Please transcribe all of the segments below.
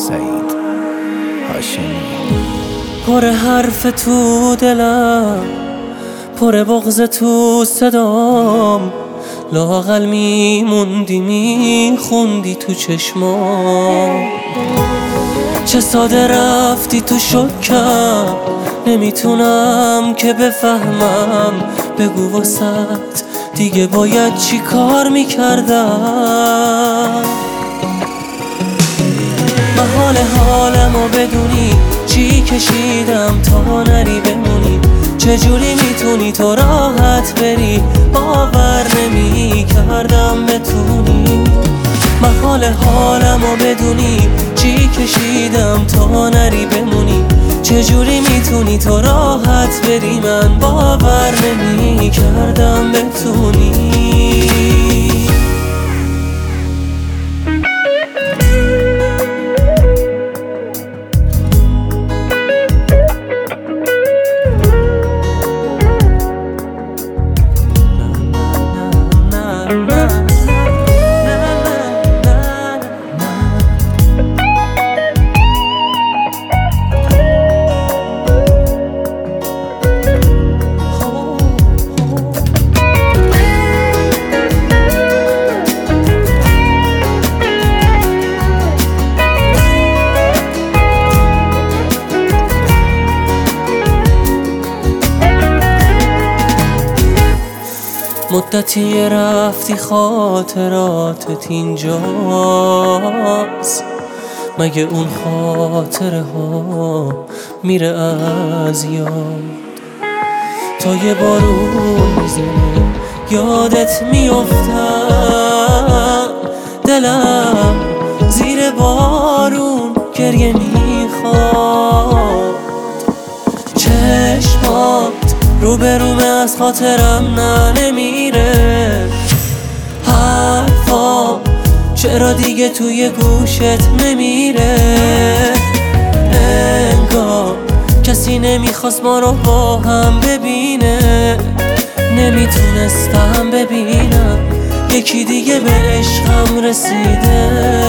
سعید هاشمی. پر حرف تو دلم، پر بغض تو صدام، لااقل میموندی میخوندی تو چشمام. چه ساده رفتی تو شکم، نمیتونم که بفهمم. بگو واسط دیگه باید چی کار میکردم. محال حالمو بدونی چی کشیدم تا نری بمونی. چجوری میتونی تو راحت بری، باور نمی کردم بتونی. محال حالمو بدونی چی کشیدم تا نری بمونی. چجوری میتونی تو راحت بری، من باور نمی کردم بتونی. مدتی رفتی خاطراتت اینجاست، مگه اون خاطره ها میره از یاد؟ تا یه بارون میزنه یادت میافتم، دلم زیر بارون گریه میخواد. چشمات روبرومه از خاطرم نمیره، حرفا چرا دیگه توی گوشت نمیره. انگار کسی نمیخواست ما رو با هم ببینه، نمیتونستم ببینم یکی دیگه به عشقم رسیده.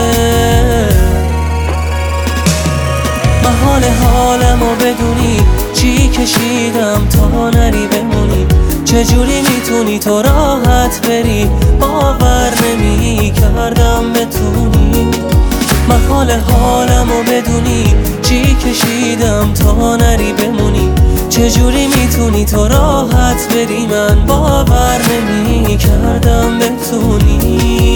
محال حالمو بدونی چی کشیدم تا نری بمونی. چجوری میتونی تو راحت بری، باور نمی کردم بتونی. محال حالمو بدونی چی کشیدم تا نری بمونی. چجوری میتونی تو راحت بری، من باور نمی کردم بتونی.